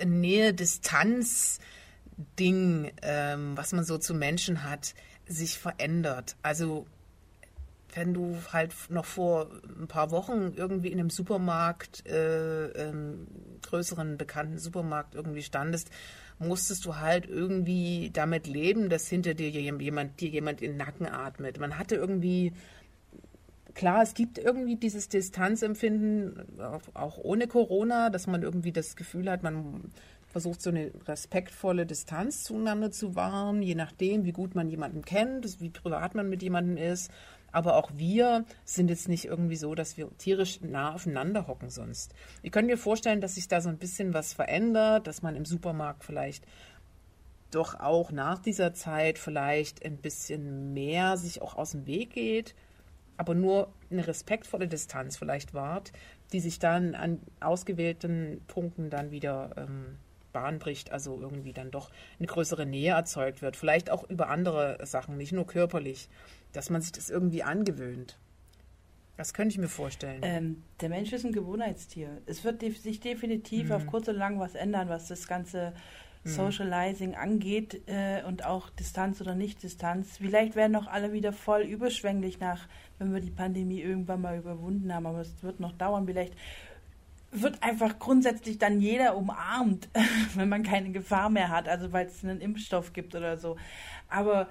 Nähe-Distanz-Ding, ähm, was man so zu Menschen hat, sich verändert. Also wenn du halt noch vor ein paar Wochen irgendwie in einem Supermarkt, äh, ähm, größeren bekannten Supermarkt irgendwie standest, musstest du halt irgendwie damit leben, dass hinter dir jemand, dir jemand in den Nacken atmet. Man hatte irgendwie, klar, es gibt irgendwie dieses Distanzempfinden, auch, auch ohne Corona, dass man irgendwie das Gefühl hat, man versucht so eine respektvolle Distanz zueinander zu wahren, je nachdem, wie gut man jemanden kennt, wie privat man mit jemandem ist. Aber auch wir sind jetzt nicht irgendwie so, dass wir tierisch nah aufeinander hocken sonst. Ich könnte mir vorstellen, dass sich da so ein bisschen was verändert, dass man im Supermarkt vielleicht doch auch nach dieser Zeit vielleicht ein bisschen mehr sich auch aus dem Weg geht, aber nur eine respektvolle Distanz vielleicht wahrt, die sich dann an ausgewählten Punkten dann wieder ähm, Bahn bricht, also irgendwie dann doch eine größere Nähe erzeugt wird. Vielleicht auch über andere Sachen, nicht nur körperlich, dass man sich das irgendwie angewöhnt. Das könnte ich mir vorstellen. Ähm, der Mensch ist ein Gewohnheitstier. Es wird def- sich definitiv Mhm. auf kurz oder lang was ändern, was das ganze Socializing angeht äh, und auch Distanz oder Nicht-Distanz. Vielleicht werden auch alle wieder voll überschwänglich nach, wenn wir die Pandemie irgendwann mal überwunden haben, aber es wird noch dauern. Vielleicht wird einfach grundsätzlich dann jeder umarmt, wenn man keine Gefahr mehr hat, also weil es einen Impfstoff gibt oder so. Aber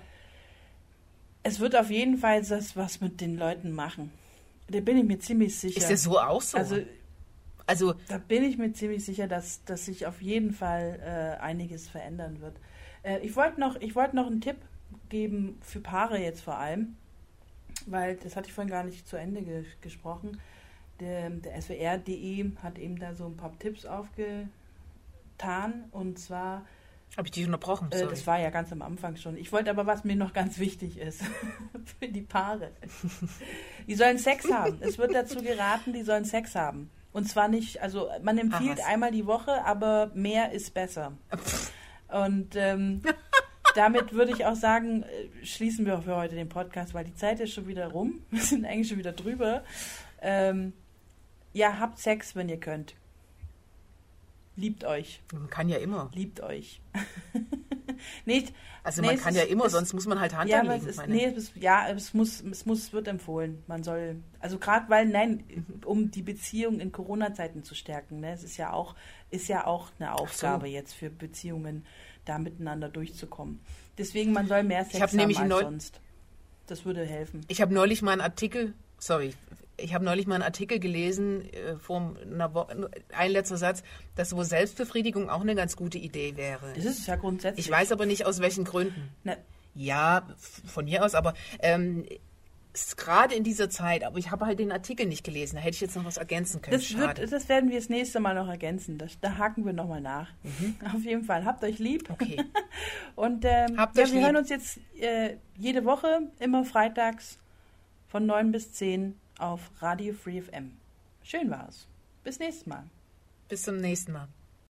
es wird auf jeden Fall das was mit den Leuten machen. Da bin ich mir ziemlich sicher. Ist das so auch so? Also Also, da bin ich mir ziemlich sicher, dass, dass sich auf jeden Fall äh, einiges verändern wird. Äh, ich wollte noch, ich wollte noch einen Tipp geben für Paare jetzt vor allem, weil das hatte ich vorhin gar nicht zu Ende ge- gesprochen. Der, der S W R punkt de hat eben da so ein paar Tipps aufgetan und zwar, habe ich dich unterbrochen? äh, Sorry. das war ja ganz am Anfang schon. Ich wollte aber, was mir noch ganz wichtig ist für die Paare. Die sollen Sex haben. Es wird dazu geraten, die sollen Sex haben. Und zwar nicht, also man empfiehlt Ach, was. einmal die Woche, aber mehr ist besser. Und ähm, damit würde ich auch sagen, äh, schließen wir für heute den Podcast, weil die Zeit ist schon wieder rum. Wir sind eigentlich schon wieder drüber. Ähm, ja, habt Sex, wenn ihr könnt. Liebt euch. Man kann ja immer. Liebt euch. Nicht, Also nee, man es kann ist- ja immer, es- sonst muss man halt Hand ja, aber anlegen. es ist, meine- nee, es ist, ja, es muss, es muss, wird empfohlen. Man soll, also gerade weil, nein, um die Beziehung in Corona-Zeiten zu stärken, ne, es ist ja auch, ist ja auch eine Aufgabe jetzt für Beziehungen, da miteinander durchzukommen. Deswegen, man soll mehr Sex hab haben nämlich als neu- sonst. Das würde helfen. Ich habe neulich mal einen Artikel, sorry, ich habe neulich mal einen Artikel gelesen, äh, vor einer Woche, ein letzter Satz, dass wohl Selbstbefriedigung auch eine ganz gute Idee wäre. Das ist ja grundsätzlich. Ich weiß aber nicht, aus welchen Gründen. Ne, Ja, f- von mir aus, aber ähm, ist gerade in dieser Zeit, aber ich habe halt den Artikel nicht gelesen, da hätte ich jetzt noch was ergänzen können. das, Schade. wird, das werden wir das nächste Mal noch ergänzen. Das, da haken wir nochmal nach. Auf jeden Fall. Habt euch lieb. Okay. Und ähm, Habt ja, euch wir lieb. hören uns jetzt äh, jede Woche, immer freitags von neun bis zehn auf Radio Free F M. Schön war's. Bis nächstes Mal. Bis zum nächsten Mal.